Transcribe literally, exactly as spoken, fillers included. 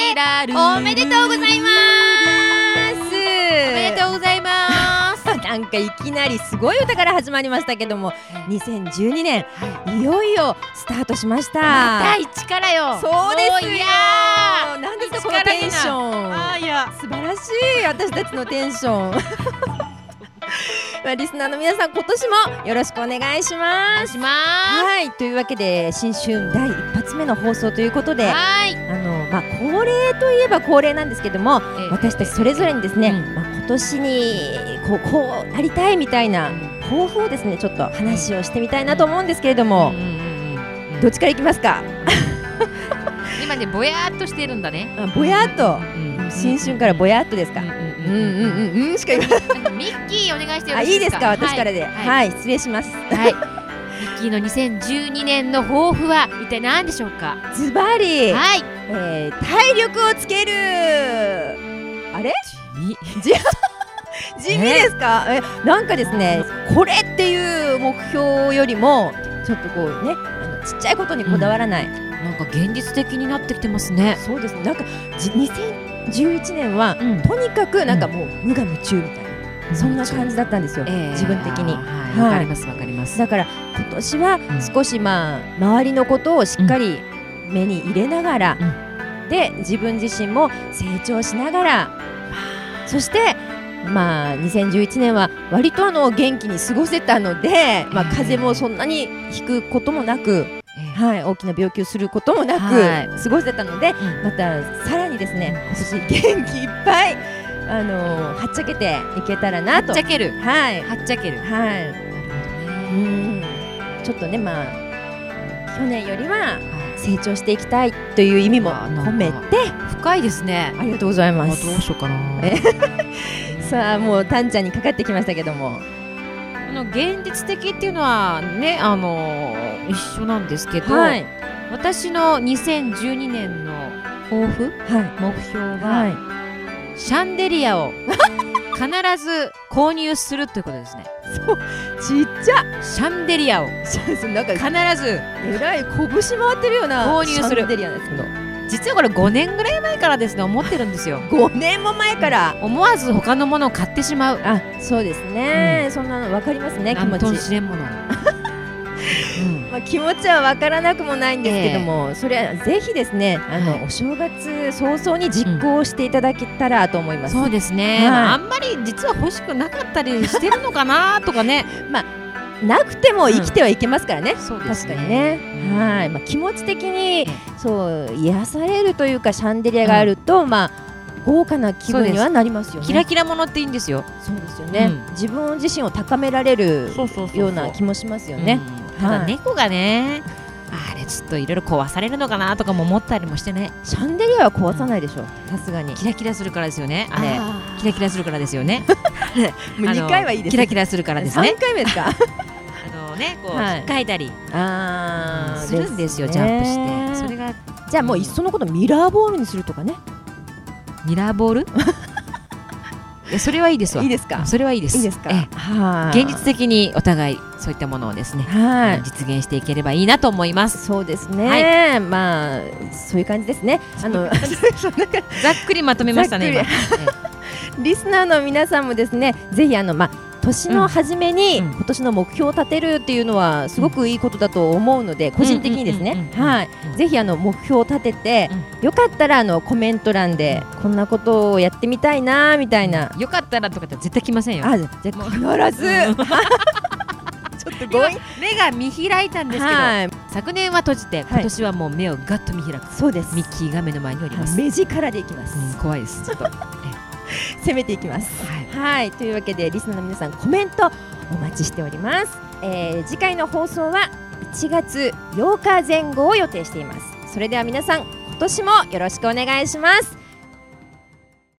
おめでとうございます。 おめでとうございます。 なんかいきなりすごい歌から始まりましたけども、にせんじゅうにねんいよいよスタートしました。 また一からよ。 そうですよ。 いやなんですかこのテンション。 あいや素晴らしい私たちのテンション。まあリスナーの皆さん今年もよろしくお願いします。はい、というわけで新春だい一発目の放送ということで、 はいあのまあ恒例といえば恒例なんですけども、 ええ私たちそれぞれにですね、 うんまあ今年にこうこうありたいみたいな抱負をですねちょっと話をしてみたいなと思うんですけれども、 うんうんうんうんどっちからいきますか？ 今ねぼやーっとしてるんだね。 あぼやっと、 うん新春からぼやっとですか？ うんうんうんうんうんうんしか言わない。 ミッキーお願いしてよあろしいでか。 いいですすか私からで、 ははいい、失礼します。 はい、ミッキーのにせんじゅうにねんの抱負は一体何でしょうか。 ズバリ、 はいえー体力をつける。あれ？ み地味ですか？えなんかですねこれっていう目標よりもちょっとこうねあのちっちゃいことにこだわらない、 なんか現実的になってきてますね。 そうですねなんかじにせんじゅういちねんは、 うんとにかくなんかもう無我夢中みたいな、そんな感じだったんですよ、 えー自分的に。 はいわ、かりますわかります。 だから今年は少しまあ周りのことをしっかり目に入れながら、で自分自身も成長しながら、そしてまあにせんじゅういちねんは割とあの元気に過ごせたので、まあ風邪もそんなにひくこともなく、 えーはい、大きな病気をすることもなはいく過ごせたので、 うんまたさらにですね今年元気いっぱいあのはっちゃけていけたらなと。 はっちゃけるはいはっちゃける。 はい、 なるほどうね。 んちょっとねまあ去年よりは成長していきたいという意味も込めて、 深いですね。 ありがとうございまあす。 どうしようかな。 えさあもうタンちゃんにかかってきましたけども、 あの現実的っていうのはねあの一緒なんですけど、 はい私のにせんじゅうにねんの抱負はい目標は、 はいシャンデリアを必ず購入するということですね。 ちっちゃシャンデリアをなんか必ずえらい拳回ってるような購入するシャンデリアですけど、 実はこれごねんぐらい前からですね思ってるんですよ。 ごねんも前から思わず他のものを買ってしまう。 あそうですね、そんなの分かりますね気持なんともち。 知れんもの、うんまあ、気持ちは分からなくもないんですけども、それはぜひですねあの、 はいお正月早々に実行していただけたらと思います、 そうですね、 はいまああんまり実は欲しくなかったりしてるのかなとかねなくても生きてはいけますからね、 そうです確かにね、はいまあ、気持ち的にそう癒されるというかシャンデリアがあると、まあ豪華な気分にはなりますよね。 キラキラものっていいんですよ。 そうですよね、 うん自分自身を高められるそうそうそうそうような気もしますよね。 うんただはい猫がねあれちょっといろいろ壊されるのかなとかも思ったりもしてね。 シャンデリアは壊さないでしょさすがに。 キラキラするからですよねあれあーキラキラするからですよねもうにかいはいいですキラキラするからですねさんかいめですかあのねこう、 はい引っかいたりあーするんですよねジャンプしてそれがじゃあもういっそのことミラーボールにするとかね。 ミラーボールいやそれはいいですわ。 いいですか。 それはいいですいいですか。 えはいえ現実的にお互いそういったものをですねはい実現していければいいなと思いますそうですね、 はまあそういう感じですね。あのざっくりまとめましたね今ざリスナーの皆さんもですねぜひあのまあ年の初めにうん今年の目標を立てるっていうのはすごくいいことだと思うので、個人的にですねうんうんうんうんはいぜひあの目標を立てて、よかったらあのコメント欄でこんなことをやってみたいなみたいな、 よかったらとかって絶対来ませんよ。 あじゃあ必ずちょっと強引目が見開いたんですけど、 はい昨年は閉じて今年はもう目をガッと見開く、 そうですミッキーが目の前におります。 目力でいきます、 うん怖いですちょっと。 攻めていきます。 はいはい、というわけでリスナーの皆さんコメントお待ちしております。えー次回の放送はいちがつようかぜん後を予定しています。それでは皆さん今年もよろしくお願いします。